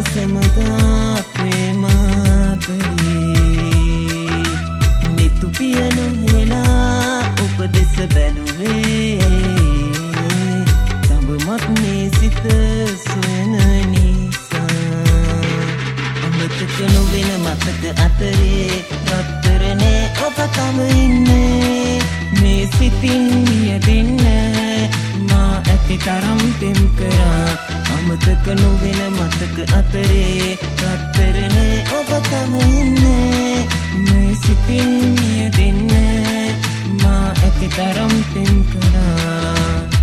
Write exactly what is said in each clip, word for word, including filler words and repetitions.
සමදා ප්‍රේමාතරේ නිතු පියනු හෙලා උපදෙස බැලුවේ තඹමත් මේ සිත සොයන නිසා අමතක නොවෙන මතක අතරේ රත්තරනේ ඔබ තම ඉන්නේ මේ සිතින් මියදෙන්න මා ඇති තරම් පෙම් කරා අමතක නොවෙන මතක අතරේ රත්තරනේ ඔබ තම ඉන්නේ මේ සිතින් මියදෙන්න මා ඇති තරම් පෙම් කරා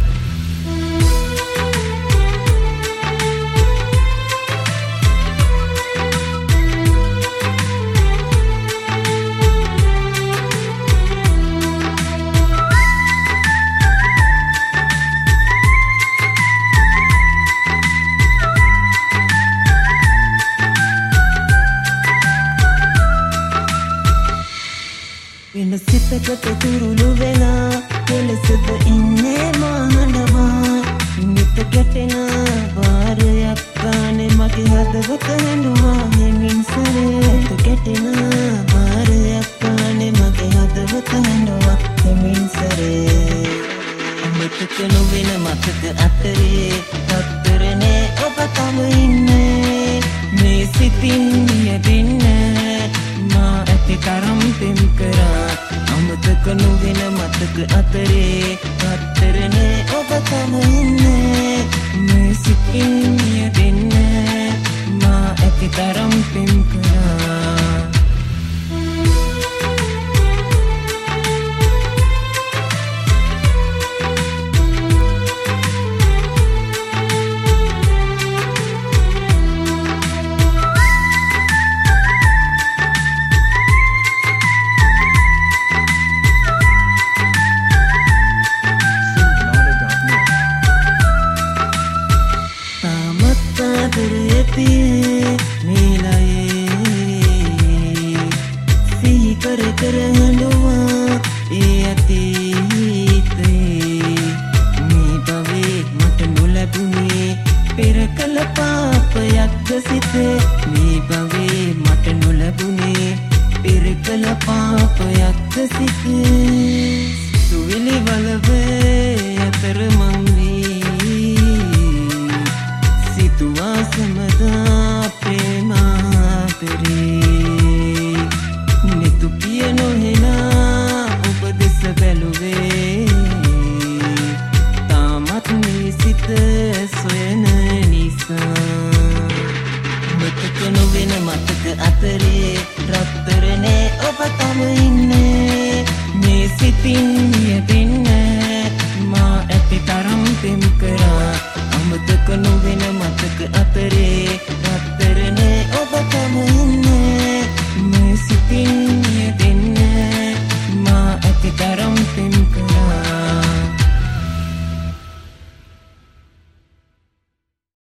වෙන සිතකට තුරුළු වෙලා කෙලෙසද ඉන්නේ මහඬවා නිත ගැටෙන වාරයක් ගානේ මගේ හදවත හැඬුවා හෙමින් සරේ ගැටෙන වාරයක් ගානේ මගේ හදවත හැඬුවා හෙමින් සරේ අමතක නොවෙන මතක අතරේ රත්තරනේ ඔබ තම ඉන්නේ මේ සිතින් මියදෙන්න මා ඇති තරම් පෙම් කරා අමතක නොවෙන මතක අතරේ රත්තරනේ ඔබ තම ඉන්නේ මේ සිතින් මියදෙන්න මා ඇති තරම් පෙම් කරා සිහි කර කර හඬුවා ඒ අතීතේ මේ භවයේ මට නොලැබුණේ පෙර කළ පාපයක්ද සිතේ මේ භවයේ මට නොලැබුණේ පෙර කළ පාපයක්ද සිතේ සුවිලි වලවේ අතර මං වී සිතුවා සමදා ප්‍රේමාතරේ නිතු පියනු හෙලා ඔබ දෙස බැලුවේ තාමත් මේ සිත සොයන නිසා මතක නොවෙන මතක අතරේ රත්තරනේ ඔබ තම ඉන්නේ මේ සිතින් මියදෙන්න මා ඇති තරම් පෙම් කරා අමතක නොවෙන මතක අතරේ රත්තරනේ ඔබ තම ඉන්නේ මේ සිතින් මියදෙන්න මා ඇති තරම් පෙම් කරා